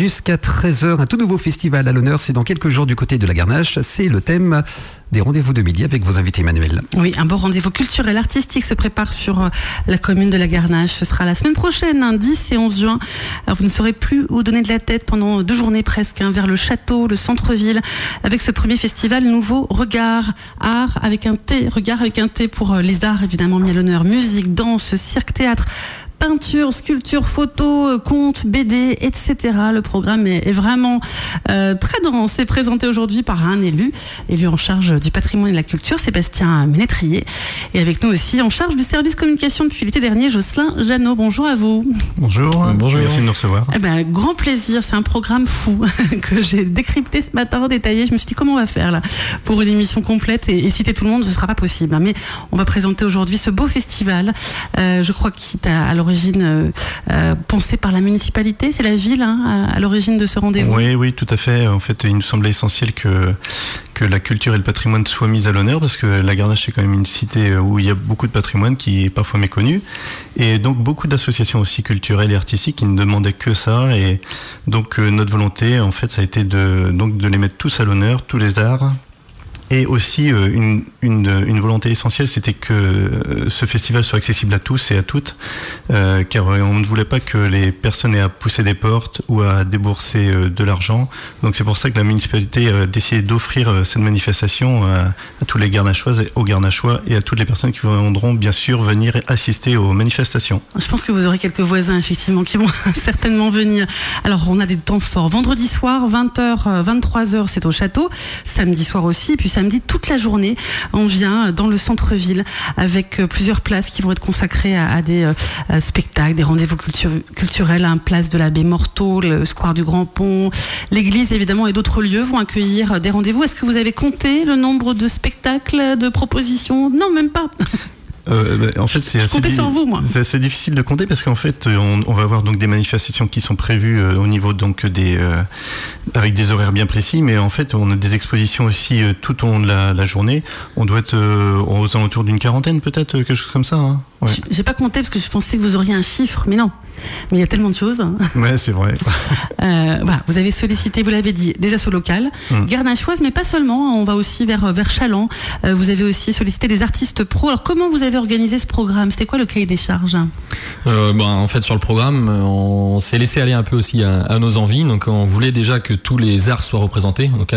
jusqu'à 13h. Un tout nouveau festival à l'honneur, c'est dans quelques jours du côté de la Garnache. C'est le thème des rendez-vous de midi avec vos invités, Emmanuel. Oui, un beau rendez-vous culturel artistique se prépare sur la commune de la Garnache. Ce sera la semaine prochaine, 10 et 11 juin. Alors vous ne saurez plus où donner de la tête pendant 2 journées presque, vers le château, le centre-ville, avec ce premier festival nouveau Regard Art avec un T, Regard avec un T pour les arts évidemment mis à l'honneur, musique, danse, cirque, théâtre, peinture, sculpture, photo, contes, BD, etc. Le programme est vraiment très dense. C'est présenté aujourd'hui par un élu en charge du patrimoine et de la culture, Sébastien Ménétrier. Et avec nous aussi, en charge du service communication depuis l'été dernier, Jocelyn Jeannot. Bonjour à vous. Bonjour. Merci de nous recevoir. Grand plaisir. C'est un programme fou que j'ai décrypté ce matin, détaillé. Je me suis dit comment on va faire là pour une émission complète et citer tout le monde, ce ne sera pas possible. Mais on va présenter aujourd'hui ce beau festival. Je crois qu'il est à l'origine pensé par la municipalité, c'est la ville à l'origine de ce rendez-vous. Oui, tout à fait. En fait, il nous semblait essentiel que la culture et le patrimoine soient mis à l'honneur, parce que la Garnache c'est quand même une cité où il y a beaucoup de patrimoine qui est parfois méconnu, et donc beaucoup d'associations aussi culturelles et artistiques qui ne demandaient que ça, et donc notre volonté en fait ça a été de les mettre tous à l'honneur, tous les arts. Et aussi, une volonté essentielle, c'était que ce festival soit accessible à tous et à toutes, car on ne voulait pas que les personnes aient à pousser des portes ou à débourser de l'argent. Donc c'est pour ça que la municipalité a décidé d'offrir cette manifestation à tous les Garnachoises, aux Garnachois et à toutes les personnes qui voudront bien sûr venir assister aux manifestations. Je pense que vous aurez quelques voisins, effectivement, qui vont certainement venir. Alors, on a des temps forts. Vendredi soir, 20h, 23h, c'est au château. Samedi soir aussi, puis samedi, toute la journée, on vient dans le centre-ville avec plusieurs places qui vont être consacrées à des spectacles, des rendez-vous culturels, place de l'abbé Morteau, le square du Grand Pont, l'église évidemment et d'autres lieux vont accueillir des rendez-vous. Est-ce que vous avez compté le nombre de spectacles, de propositions ? Non, même pas. En fait, c'est assez difficile de compter parce qu'en fait, on va avoir donc des manifestations qui sont prévues au niveau donc avec des horaires bien précis, mais en fait, on a des expositions aussi tout au long de la journée. On doit être aux alentours d'une 40aine peut-être, quelque chose comme ça. Ouais. J'ai pas compté parce que je pensais que vous auriez un chiffre, mais non. Mais il y a tellement de choses. Ouais, c'est vrai. Voilà, vous avez sollicité, vous l'avez dit, des assos locales, garnachoises, mais pas seulement. On va aussi vers Châlons. Vous avez aussi sollicité des artistes pros. Alors, comment vous avez organisé ce programme ? C'était quoi le cahier des charges ? En fait, sur le programme, on s'est laissé aller un peu aussi à nos envies. Donc, on voulait déjà que tous les arts soient représentés. Donc,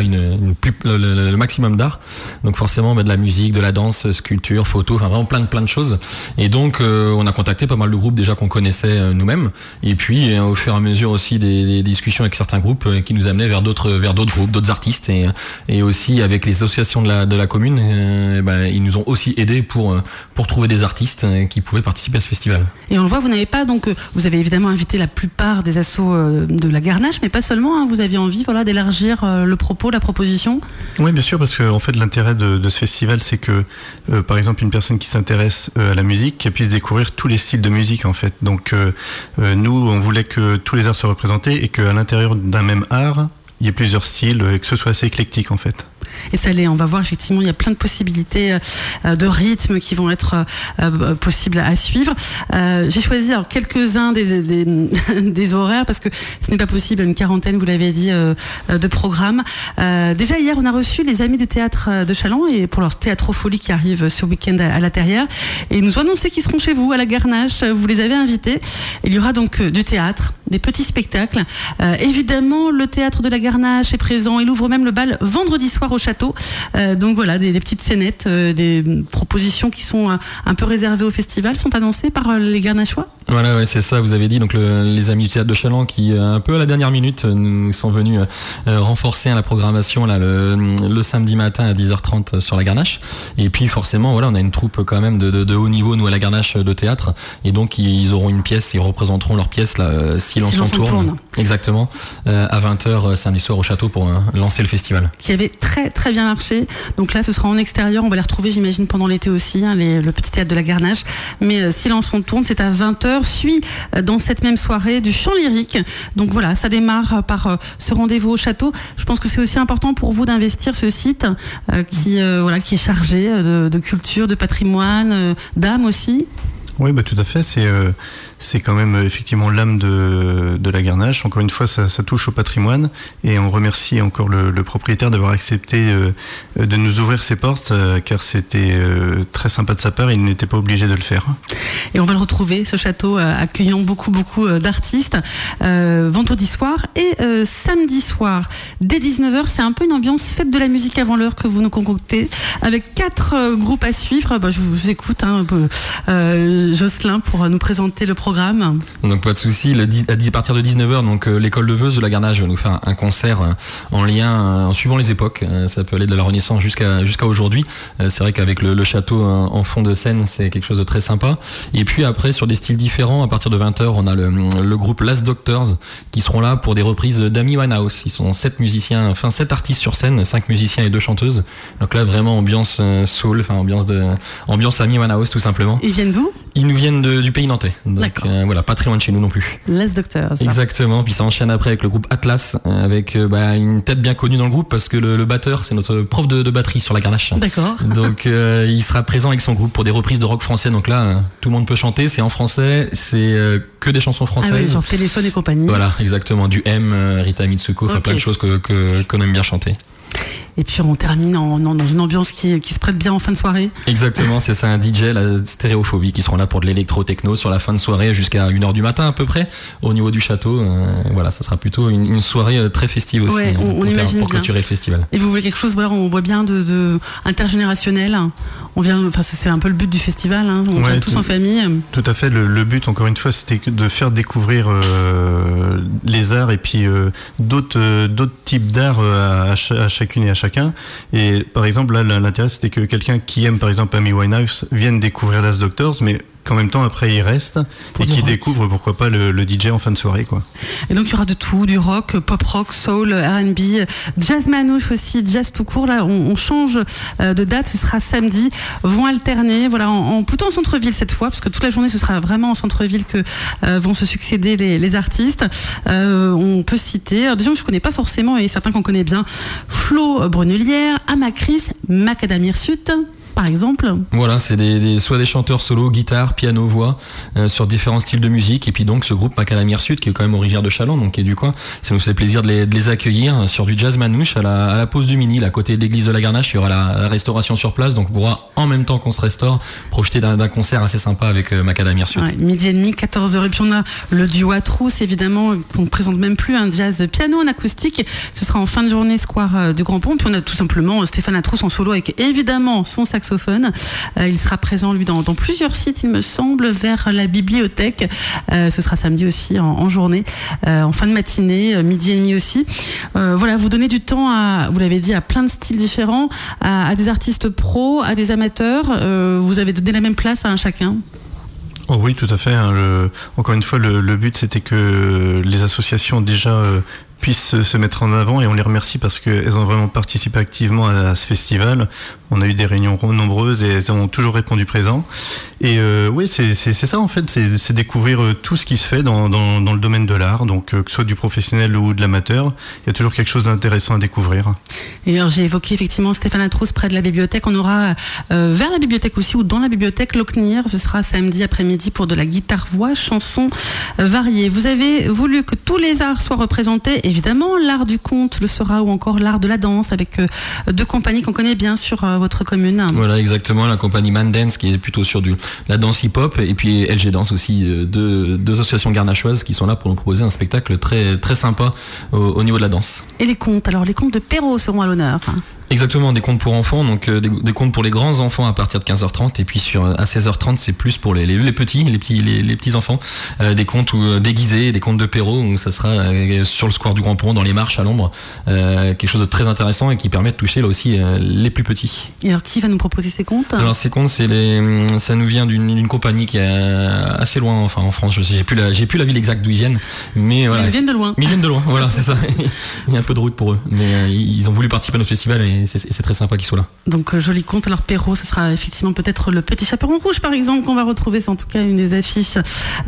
le maximum d'art. Donc, forcément, de la musique, de la danse, sculpture, photo, enfin vraiment plein de choses. Et donc, on a contacté pas mal de groupes déjà qu'on connaissait nous-mêmes. Et puis, au fur et à mesure aussi des discussions avec certains groupes qui nous amenaient vers d'autres groupes, d'autres artistes. Et aussi avec les associations de la commune, ils nous ont aussi aidés pour trouver des artistes qui pouvaient participer à ce festival. Et on le voit, vous n'avez pas, donc, vous avez évidemment invité la plupart des assos de la Garnache, mais pas seulement, vous aviez envie d'élargir le propos, la proposition. Oui, bien sûr, parce que en fait, l'intérêt de ce festival, c'est que, par exemple, une personne qui s'intéresse à la musique, qu'elle puisse découvrir tous les styles de musique, en fait. Donc, nous, on voulait que tous les arts soient représentés et qu'à l'intérieur d'un même art, il y ait plusieurs styles et que ce soit assez éclectique, en fait. Et ça l'est, on va voir effectivement, il y a plein de possibilités de rythmes qui vont être possibles à suivre. J'ai choisi quelques-uns des horaires parce que ce n'est pas possible, une 40aine, vous l'avez dit, de programmes. Déjà hier, on a reçu les amis du théâtre de Châlons et pour leur théâtrofolie qui arrive ce week-end à la Terrière. Et ils nous ont annoncé qu'ils seront chez vous à la Garnache. Vous les avez invités. Il y aura donc du théâtre, des petits spectacles. Évidemment, le théâtre de la Garnache est présent. Il ouvre même le bal vendredi soir au château. Donc voilà, des petites scénettes, des propositions qui sont un peu réservées au festival sont annoncées par les Garnachois. Voilà, ouais, c'est ça, vous avez dit. Donc les amis du théâtre de Châlons qui, un peu à la dernière minute, nous sont venus renforcer la programmation là, le samedi matin à 10h30 sur la Garnache. Et puis forcément, voilà, on a une troupe quand même de haut niveau, nous, à la Garnache de théâtre. Et donc ils auront une pièce, ils représenteront leur pièce là, Silence en tourne. Exactement, à 20h samedi soir au château pour lancer le festival. Qui avait très très bien marché. Donc là, ce sera en extérieur. On va les retrouver, j'imagine, pendant l'été aussi, le petit théâtre de la Garnache. Mais Silence on tourne, c'est à 20h. Suit dans cette même soirée du chant lyrique. Donc voilà, ça démarre par ce rendez-vous au château. Je pense que c'est aussi important pour vous d'investir ce site qui est chargé de culture, de patrimoine, d'âme aussi. Oui, tout à fait. c'est quand même effectivement l'âme de la Garnache. Encore une fois, ça touche au patrimoine et on remercie encore le propriétaire d'avoir accepté de nous ouvrir ses portes, car c'était très sympa de sa part, il n'était pas obligé de le faire. Et on va le retrouver, ce château, accueillant beaucoup d'artistes, vendredi soir et samedi soir. Dès 19h, c'est un peu une ambiance fête de la musique avant l'heure que vous nous concoctez, avec 4 groupes à suivre. Je vous écoute, Jocelyn, pour nous présenter le programme. Donc pas de souci, à partir de 19h, donc l'école de Veuze de la Garnache va nous faire un concert en lien, en suivant les époques. Ça peut aller de la Renaissance jusqu'à aujourd'hui. C'est vrai qu'avec le château en fond de scène, c'est quelque chose de très sympa. Et puis après, sur des styles différents, à partir de 20h, on a le groupe Last Doctors qui seront là pour des reprises d'Amy Winehouse. Ils sont 7 artistes sur scène, 5 musiciens et 2 chanteuses. Donc là, vraiment ambiance soul, ambiance Amy Winehouse tout simplement. Ils viennent d'où ? Ils nous viennent du pays nantais. Donc voilà, pas très loin de chez nous non plus. Last Doctors. Exactement. Puis ça enchaîne après avec le groupe Atlas, avec une tête bien connue dans le groupe parce que le batteur, c'est notre prof de batterie sur la Garnache. D'accord. Donc il sera présent avec son groupe pour des reprises de rock français. Donc là, tout le monde peut chanter, c'est en français, c'est que des chansons françaises. Ah oui, genre Téléphone et compagnie. Voilà, exactement, du M, Rita Mitsuko, plein de choses qu'on aime bien chanter. Et puis on termine dans une ambiance qui se prête bien en fin de soirée. Exactement, c'est ça, un DJ, la Stéréophobie, qui seront là pour de l'électro-techno sur la fin de soirée jusqu'à 1h du matin à peu près, au niveau du château. Voilà, ça sera plutôt une soirée très festive aussi, pour clôturer le festival. Et vous voulez quelque chose, on voit bien de intergénérationnel. C'est un peu le but du festival, on vient tous en famille. Tout à fait, le but, encore une fois, c'était de faire découvrir les arts et puis d'autres types d'arts à chacune et à chacun. Et par exemple, là, l'intérêt, c'était que quelqu'un qui aime, par exemple, Amy Winehouse vienne découvrir Last Doctors, mais qu'en même temps, après, il reste et qui découvre, pourquoi pas, le DJ en fin de soirée, quoi. Et donc, il y aura de tout, du rock, pop rock, soul, R&B, jazz manouche aussi, jazz tout court. Là, on change de date, ce sera samedi, vont alterner, voilà, plutôt en centre-ville cette fois, parce que toute la journée, ce sera vraiment en centre-ville que vont se succéder les artistes. On peut citer des gens que je connais pas forcément et certains qu'on connaît bien. Flo Brunelière, Amacris, Macadam Hirsute, par exemple. Voilà, c'est soit des chanteurs solo, guitare, piano, voix, sur différents styles de musique. Et puis donc ce groupe Macadam Hirsute, qui est quand même originaire de Châlons, donc qui est du coin, ça nous fait plaisir de les accueillir sur du jazz manouche à la pause du Mini, à côté de l'église de la Garnache. Il y aura la restauration sur place, donc on pourra en même temps qu'on se restaure profiter d'un concert assez sympa avec Macadam Hirsute. Ouais, 12h30, 14h. Et puis on a le duo à Trousse, évidemment, qu'on ne présente même plus, un jazz piano en acoustique. Ce sera en fin de journée, square du Grand Pont. Puis on a tout simplement Stéphane Atrousse en solo avec évidemment son saxophone. Il sera présent, lui, dans plusieurs sites, il me semble, vers la bibliothèque. Ce sera samedi aussi en journée, en fin de matinée, 12h30 aussi. Voilà, vous donnez du temps vous l'avez dit, à plein de styles différents, à des artistes pros, à des amateurs. Vous avez donné la même place à un chacun. Oh oui, tout à fait. Encore une fois, le but, c'était que les associations déjà puissent se mettre en avant, et on les remercie parce qu'elles ont vraiment participé activement à ce festival. On a eu des réunions nombreuses et elles ont toujours répondu présent. Et oui, c'est ça en fait, c'est découvrir tout ce qui se fait dans le domaine de l'art, donc que ce soit du professionnel ou de l'amateur, il y a toujours quelque chose d'intéressant à découvrir. Et alors j'ai évoqué effectivement Stéphane Atrousse près de la bibliothèque. On aura vers la bibliothèque aussi, ou dans la bibliothèque, Locknir. Ce sera samedi après-midi pour de la guitare-voix, chansons variées. Vous avez voulu que tous les arts soient représentés. Évidemment, l'art du conte le sera, ou encore l'art de la danse, avec 2 compagnies qu'on connaît bien sur votre commune. Voilà, exactement, la compagnie Man Dance qui est plutôt sur la danse hip-hop, et puis LG Danse aussi, 2 associations garnachoises qui sont là pour nous proposer un spectacle très, très sympa au niveau de la danse. Et les contes, alors les contes de Perrault seront à l'honneur. Exactement, des contes pour enfants, donc des contes pour les grands enfants à partir de 15h30, et puis à 16h30 c'est plus pour les petits enfants, des contes déguisés, des contes de Perrault, où ça sera sur le square du Grand Pont, dans les marches à l'ombre, quelque chose de très intéressant et qui permet de toucher là aussi les plus petits. Et alors qui va nous proposer ces contes ? Alors ces contes, ça nous vient d'une compagnie qui est assez loin, enfin en France, j'ai plus la ville exacte d'où ils viennent, mais voilà. Ils viennent de loin. Ils viennent de loin, voilà, c'est ça. Il y a un peu de route pour eux, mais ils ont voulu participer à notre festival et c'est très sympa qu'ils soient là. Donc joli conte. Alors Perrault, ça sera effectivement peut-être le Petit Chaperon Rouge par exemple qu'on va retrouver, c'est en tout cas une des affiches.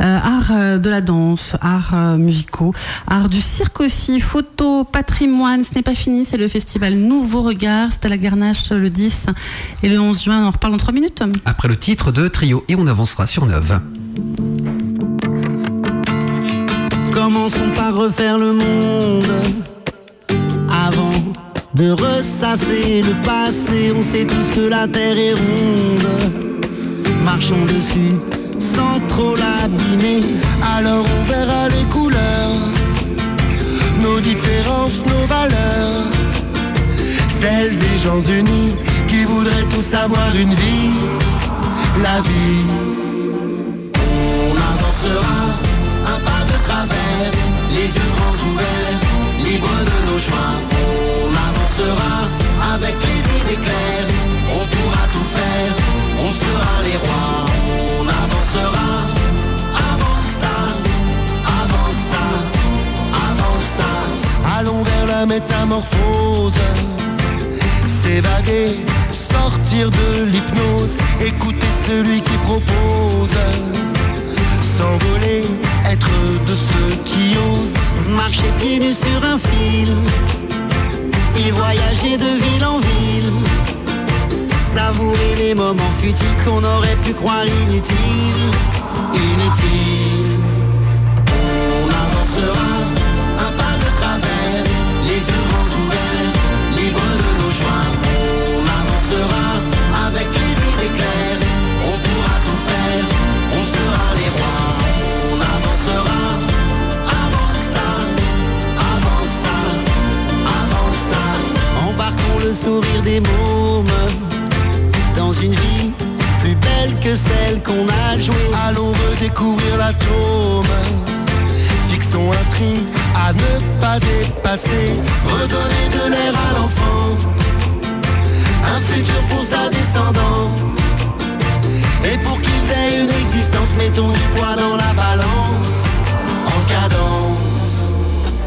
Art de la danse, art musicaux, art du cirque aussi, photo, patrimoine, ce n'est pas fini, c'est le festival Nouveau Regard, c'est à la Garnache le 10 et le 11 juin, on en reparle dans 3 minutes. Après le titre de Trio, et on avancera sur 9. Commençons par refaire le monde. Avant de ressasser le passé, on sait tous que la terre est ronde. Marchons dessus sans trop l'abîmer. Alors on verra les couleurs, nos différences, nos valeurs, celles des gens unis qui voudraient tous avoir une vie, la vie. On avancera un pas de travers, les yeux grands ouverts, libres de nos choix. On avancera avec les idées claires, on pourra tout faire, on sera les rois. On avancera avant que ça, avant que ça, avant que ça. Allons vers la métamorphose, s'évader, sortir de l'hypnose, écouter celui qui propose, s'envoler, être de ceux qui osent, marcher pieds nus sur un fil, y voyager de ville en ville, savourer les moments futiles qu'on aurait pu croire inutiles, inutiles. On avancera un pas de travers, les yeux grands ouverts, libres de nos choix. On avancera avec les idées claires, on pourra tout faire, on sera les rois. On avancera avant que ça, avant que ça, avant que ça. Embarquons le sourire des mômes dans une vie plus belle que celle qu'on a jouée. Allons redécouvrir l'atome, fixons un prix à ne pas dépasser, redonner de l'air à l'enfance, un futur pour sa descendance. Et pour qu'ils aient une existence, mettons du poids dans la balance, en cadence.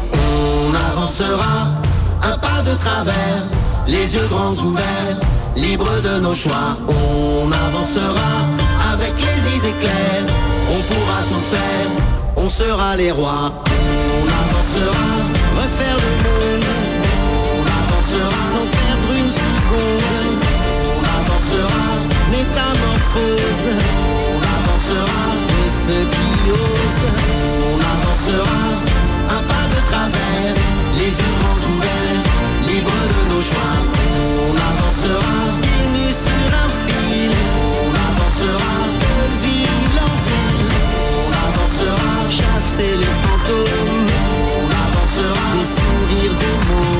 On avancera un pas de travers, les yeux grands ouverts, libres de nos choix. On avancera avec les idées claires, on pourra tout faire, on sera les rois. On avancera, refaire le monde. On avancera sans perdre une seconde. On avancera, métamorphose. On avancera de ceux qui osent. On avancera un pas de travers, les yeux grands ouverts, libres de nos choix. On avancera pieds nus sur un fil. On avancera de ville en ville. On avancera chasser les fantômes. On avancera des sourires, des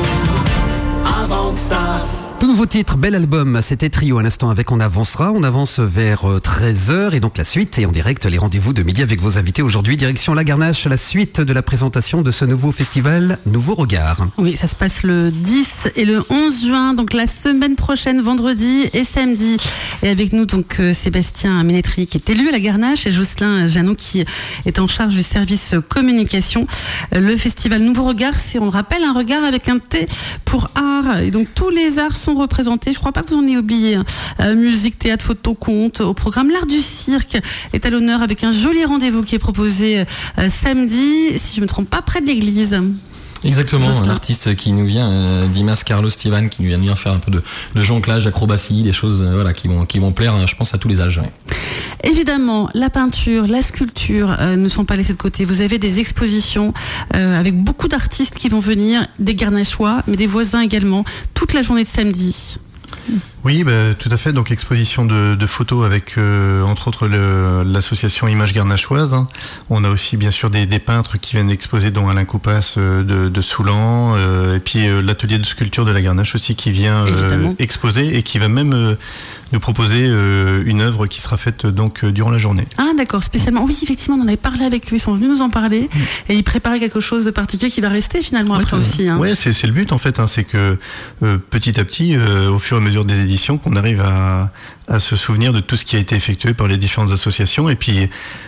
mots. Avant que ça. Tout nouveau titre, bel album, c'était Trio à l'instant avec On Avancera. On avance vers 13h et donc la suite et en direct les rendez-vous de midi avec vos invités aujourd'hui. Direction La Garnache, la suite de la présentation de ce nouveau festival Nouveau Regard. Oui, ça se passe le 10 et le 11 juin, donc la semaine prochaine, vendredi et samedi. Et avec nous donc Sébastien Ménétry qui est élu à La Garnache et Jocelyn Jeannot qui est en charge du service communication. Le festival Nouveau Regard, c'est, on le rappelle, un regard avec un T pour art. Et donc tous les arts sont représentés. Je crois pas que vous en ayez oublié. Musique, théâtre, photo, conte. Au programme, l'art du cirque est à l'honneur avec un joli rendez-vous qui est proposé samedi, si je me trompe pas, près de l'église. Exactement, un artiste qui nous vient, Dimas Carlos Stivan, qui nous vient de venir faire un peu de jonglage, d'acrobatie, des choses voilà, qui vont plaire, je pense, à tous les âges. Ouais. Évidemment, la peinture, la sculpture ne sont pas laissées de côté. Vous avez des expositions avec beaucoup d'artistes qui vont venir, des Garnachois, mais des voisins également, toute la journée de samedi. Oui, tout à fait. Donc exposition de photos avec entre autres l'association Images Garnachoises. On a aussi bien sûr des peintres qui viennent exposer, dont Alain Coupas de Soulan, et puis l'atelier de sculpture de la Garnache aussi qui vient exposer et qui va même nous proposer une œuvre qui sera faite donc durant la journée. Ah d'accord, spécialement. Oui, effectivement, on en avait parlé avec eux, ils sont venus nous en parler et ils préparaient quelque chose de particulier qui va rester finalement après aussi. Ouais, c'est le but en fait, c'est que petit à petit, au fur et à mesure des éditions, qu'on arrive à se souvenir de tout ce qui a été effectué par les différentes associations et puis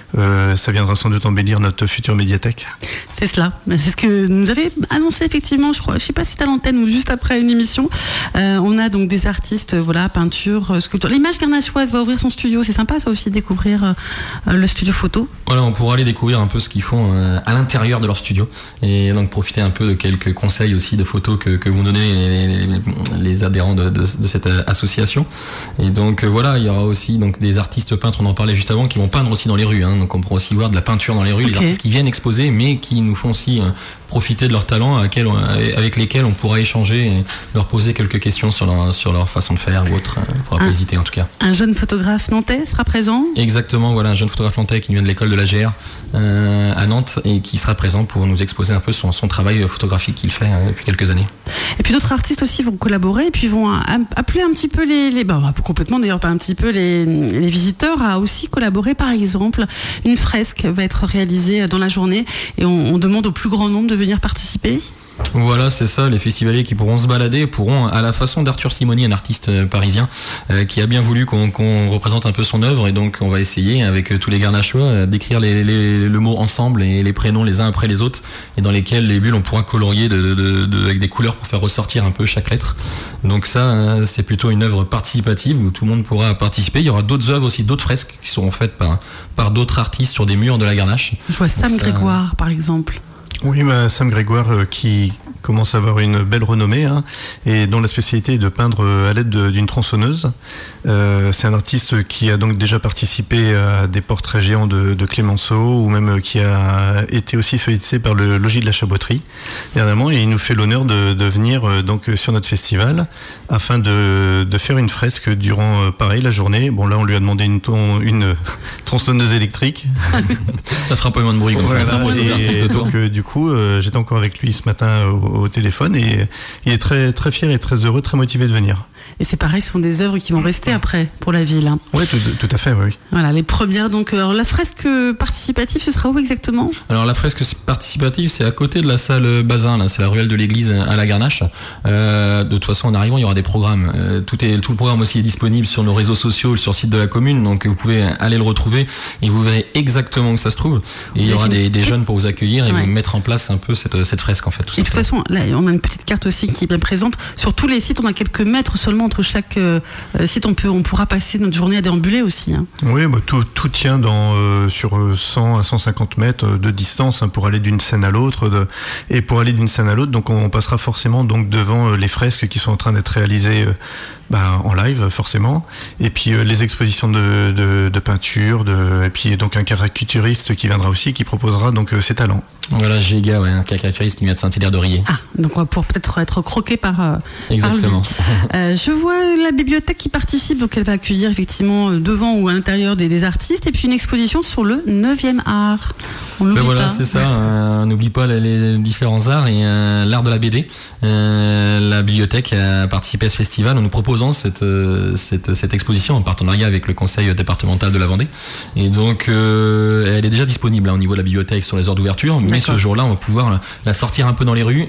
ça viendra sans doute embellir notre future médiathèque. C'est cela, c'est ce que nous avait annoncé effectivement, je crois, je sais pas si c'était à l'antenne ou juste après une émission. On a donc des artistes, voilà, peinture, sculpture. L'Image Garnachoise va ouvrir son studio, c'est sympa ça aussi, découvrir le studio photo. Voilà, on pourra aller découvrir un peu ce qu'ils font à l'intérieur de leur studio et donc profiter un peu de quelques conseils aussi de photos que vont donner les adhérents de cette association. Et donc voilà, il y aura aussi donc des artistes peintres, on en parlait juste avant, qui vont peindre aussi dans les rues. Donc on pourra aussi voir de la peinture dans les rues, les artistes qui viennent exposer, mais qui nous font aussi profiter de leur talent, avec lesquels on pourra échanger et leur poser quelques questions sur leur façon de faire ou autre. Il ne faudra pas hésiter en tout cas. Un jeune photographe nantais sera présent ? Exactement, voilà, un jeune photographe nantais qui vient de l'école de la GR à Nantes et qui sera présent pour nous exposer un peu son travail photographique qu'il fait depuis quelques années. Et puis d'autres artistes aussi vont collaborer et puis vont appeler un petit peu complètement d'ailleurs, pas un petit peu les visiteurs à aussi collaborer. Par exemple, une fresque va être réalisée dans la journée et on demande au plus grand nombre de venir participer. Voilà, c'est ça, les festivaliers qui pourront se balader pourront, à la façon d'Arthur Simoni, un artiste parisien qui a bien voulu qu'on représente un peu son œuvre, et donc on va essayer avec tous les garnachois d'écrire le mot ensemble et les prénoms les uns après les autres, et dans lesquels les bulles on pourra colorier avec des couleurs pour faire ressortir un peu chaque lettre. Donc ça, c'est plutôt une œuvre participative où tout le monde pourra participer. Il y aura d'autres œuvres aussi, d'autres fresques qui seront faites par d'autres artistes sur des murs de la Garnache. Je vois Sam Grégoire par exemple. Oui, Sam Grégoire qui commence à avoir une belle renommée et dont la spécialité est de peindre à l'aide d'une tronçonneuse. C'est un artiste qui a donc déjà participé à des portraits géants de Clémenceau, ou même qui a été aussi sollicité par le Logis de la Chaboterie dernièrement, et il nous fait l'honneur de venir donc sur notre festival afin de faire une fresque durant la journée. Bon, là on lui a demandé une tronçonneuse électrique. Ça fera pas moins de bruit comme ça pour les autres artistes autour. Donc, du coup, j'étais encore avec lui ce matin au téléphone, et il est très, très fier et très heureux, très motivé de venir. Et c'est pareil, ce sont des œuvres qui vont rester après pour la ville. Oui, tout à fait, oui. Voilà, les premières. Donc, alors, la fresque participative, ce sera où exactement ? Alors, la fresque participative, c'est à côté de la salle Bazin, là, c'est la ruelle de l'église à la Garnache. De toute façon, en arrivant, il y aura des programmes. Tout le programme aussi est disponible sur nos réseaux sociaux, sur le site de la commune, donc vous pouvez aller le retrouver et vous verrez exactement où ça se trouve. Et il y aura des jeunes pour vous accueillir et vous mettre en place un peu cette fresque, en fait. Et de toute façon, là, on a une petite carte aussi qui est bien présente. Sur tous les sites, on a quelques mètres seulement entre chaque site. On pourra passer notre journée à déambuler aussi. Oui, tout tient sur 100 à 150 mètres de distance pour aller d'une scène à l'autre. Et pour aller d'une scène à l'autre, donc on passera forcément donc devant les fresques qui sont en train d'être réalisées en live forcément, et puis les expositions de peinture, et puis donc un caricaturiste qui viendra aussi, qui proposera donc ses talents. Voilà, Giga, un caricaturiste qui vient de Saint-Hilaire-de-Riez. Ah, donc on va pouvoir peut-être être croqué par Exactement. Par lui. Je vois la bibliothèque qui participe, donc elle va accueillir effectivement devant ou à l'intérieur des artistes, et puis une exposition sur le 9e art. On l'oublie voilà, pas. c'est ça, on n'oublie pas les différents arts et l'art de la BD. La bibliothèque a participé à ce festival en nous proposant cette exposition en partenariat avec le conseil départemental de la Vendée, et donc elle est déjà disponible au niveau de la bibliothèque sur les heures d'ouverture, mais ce jour-là on va pouvoir la sortir un peu dans les rues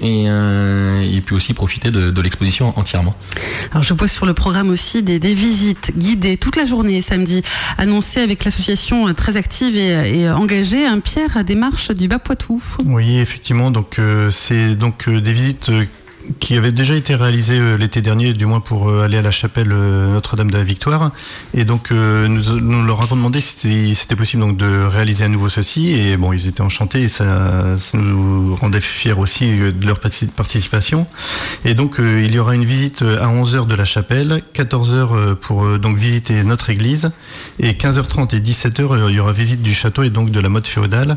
et puis aussi profiter de l'exposition entièrement. Alors je vois sur le programme aussi des visites guidées toute la journée samedi, annoncées avec l'association très active et engagée Pierre des Marches du Bas-Poitou. Oui, effectivement, donc c'est donc des visites qui avait déjà été réalisé l'été dernier, du moins pour aller à la chapelle Notre-Dame de la Victoire. Et donc nous leur avons demandé si c'était possible donc de réaliser à nouveau ceci. Et bon, ils étaient enchantés et ça nous rendait fiers aussi de leur participation. Et donc il y aura une visite à 11h de la chapelle, 14h pour donc visiter notre église, et 15h30 et 17h il y aura visite du château et donc de la mode féodale.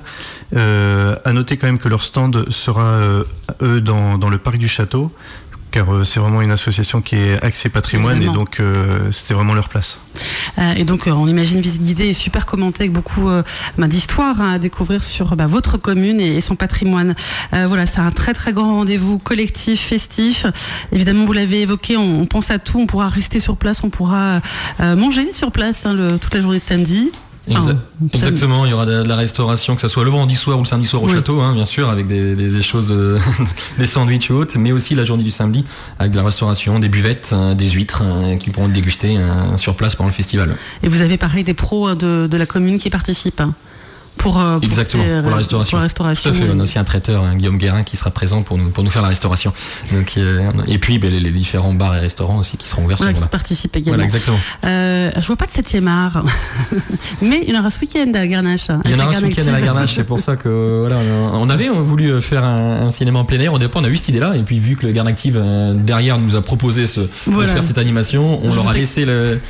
À noter quand même que leur stand sera eux dans le parc du château, car c'est vraiment une association qui est axée patrimoine. Évidemment. Et donc c'était vraiment leur place. Et donc on imagine visite guidée super commentée avec beaucoup d'histoires à découvrir sur votre commune et son patrimoine. Voilà, c'est un très très grand rendez-vous collectif, festif. Évidemment, vous l'avez évoqué, on pense à tout, on pourra rester sur place, on pourra manger sur place toute la journée de samedi. Exactement, il y aura de la restauration, que ce soit le vendredi soir ou le samedi soir au château, bien sûr, avec des choses, des sandwichs ou autres, mais aussi la journée du samedi, avec de la restauration, des buvettes, des huîtres qui pourront être dégustées sur place pendant le festival. Et vous avez pareil des pros de la commune qui participent. pour la restauration. Tout à fait, on a aussi un traiteur, Guillaume Guérin, qui sera présent pour nous faire la restauration. Donc, et puis les différents bars et restaurants aussi qui seront ouverts. Voilà, qui participent également. Voilà, exactement. Je vois pas de 7e art, mais il y en aura ce week-end à Garnache. Il y en aura ce week-end à la Garnache, c'est pour ça que voilà, on avait voulu faire un cinéma en plein air. Au départ, on a eu cette idée-là, et puis vu que le Garn Active derrière nous a proposé de faire cette animation, on leur a laissé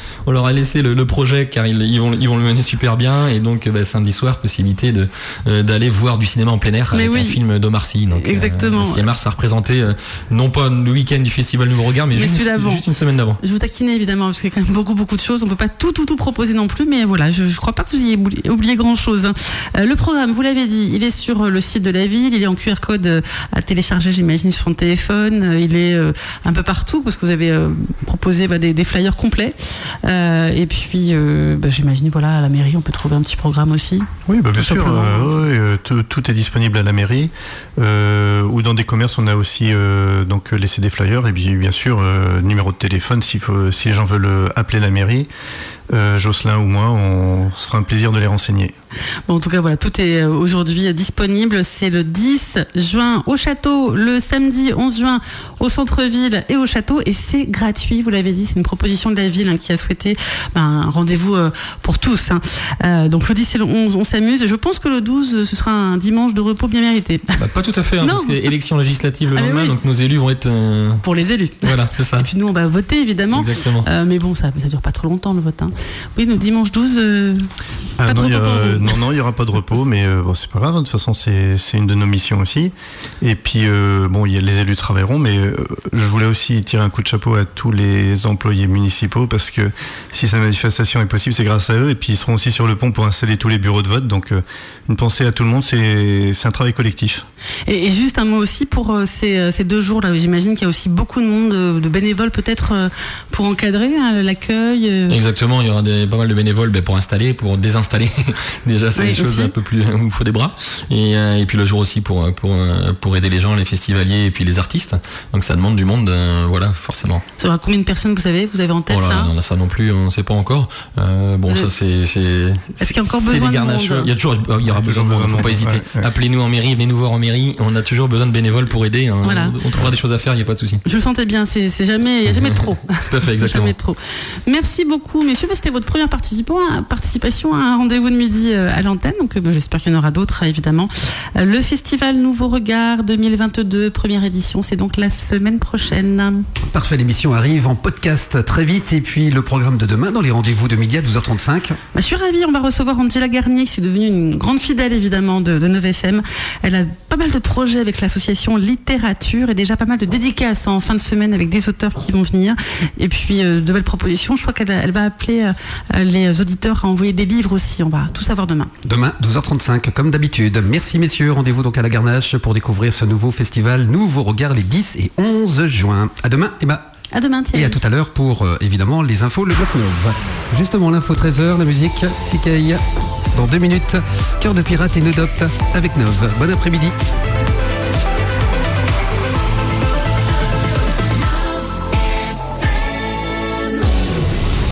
le projet, car ils vont le mener super bien, et donc samedi soir, possibilité d'aller voir du cinéma en plein air avec un film d'Omar Sy. Donc, exactement. Le cinéma, ça représentait non pas le week-end du Festival Nouveau Regard, mais juste une semaine d'avant. Je vous taquinais évidemment, parce qu'il y a quand même beaucoup de choses. On peut pas tout proposer non plus, mais voilà, je crois pas que vous ayez oublié grand-chose. Le programme, vous l'avez dit, il est sur le site de la ville, il est en QR code à télécharger, j'imagine, sur son téléphone. Il est un peu partout, parce que vous avez proposé des flyers complets. Et puis, j'imagine, voilà, à la mairie, on peut trouver un petit programme aussi. Oui, bien sûr. Tout est disponible à la mairie. Ou dans des commerces, on a aussi donc laissé des flyers. Et puis, bien sûr, numéro de téléphone, si les gens veulent appeler la mairie. Jocelyn ou moi, on se fera un plaisir de les renseigner. Bon, en tout cas, voilà, tout est aujourd'hui disponible. C'est le 10 juin au château, le samedi 11 juin au centre-ville et au château, et c'est gratuit, vous l'avez dit, c'est une proposition de la ville qui a souhaité un rendez-vous pour tous. Donc le 10 et le 11, on s'amuse. Je pense que le 12, ce sera un dimanche de repos bien mérité. Pas tout à fait, parce que élection législative le lendemain, donc nos élus vont être... Pour les élus. Voilà, c'est ça. Et puis nous, on va voter, évidemment. Exactement. Mais bon, ça dure pas trop longtemps, le vote. Oui, le dimanche 12, pas de repos pour vous. Non, il n'y aura pas de repos, mais c'est pas grave. De toute façon, c'est une de nos missions aussi. Et puis, les élus travailleront, mais je voulais aussi tirer un coup de chapeau à tous les employés municipaux, parce que si cette manifestation est possible, c'est grâce à eux. Et puis, ils seront aussi sur le pont pour installer tous les bureaux de vote. Donc, une pensée à tout le monde, c'est un travail collectif. Et juste un mot aussi pour ces 2 jours-là, j'imagine qu'il y a aussi beaucoup de monde, de bénévoles peut-être, pour encadrer l'accueil. Exactement, il y aura pas mal de bénévoles pour installer, pour désinstaller. Déjà, c'est des choses un peu plus où il faut des bras. Et puis le jour aussi pour aider les gens, les festivaliers et puis les artistes. Donc ça demande du monde, voilà, forcément. Ça aura combien de personnes, vous avez en tête ça? Non, ça non plus, on ne sait pas encore. Ça c'est. Est-ce qu'il y a encore besoin de monde? Il y aura besoin de monde, il ne faut pas hésiter. Ouais. Appelez-nous en mairie, venez nous voir en mairie. On a toujours besoin de bénévoles pour aider. Voilà. On trouvera des choses à faire, il n'y a pas de souci. Je le sentais bien, il n'y a jamais trop. Tout à fait, exactement. Jamais trop. Merci beaucoup, messieurs. C'était votre première participation à un rendez-vous de midi à l'antenne. Donc j'espère qu'il y en aura d'autres, évidemment. Le Festival Nouveau Regard 2022, première édition, c'est donc la semaine prochaine. Parfait, l'émission arrive en podcast très vite. Et puis le programme de demain dans les rendez-vous de midi à 12h35. Je suis ravie, on va recevoir Angela Garnier, qui est devenue une grande fidèle évidemment de 9FM. Elle a pas mal de projets avec l'association Littérature et déjà pas mal de dédicaces en fin de semaine avec des auteurs qui vont venir. Et puis de belles propositions. Je crois qu'elle va appeler les auditeurs à envoyer des livres aussi. On va tout savoir demain. Demain, 12h35, comme d'habitude. Merci messieurs. Rendez-vous donc à la Garnache pour découvrir ce nouveau festival Nouveau Regard les 10 et 11 juin. À demain, Emma. À demain, Thierry. Et à tout à l'heure pour, évidemment, les infos, le bloc 9. Justement, l'info 13h, la musique, CK. Dans 2 minutes, Cœur de pirate et Nodopte avec Nov. Bon après-midi.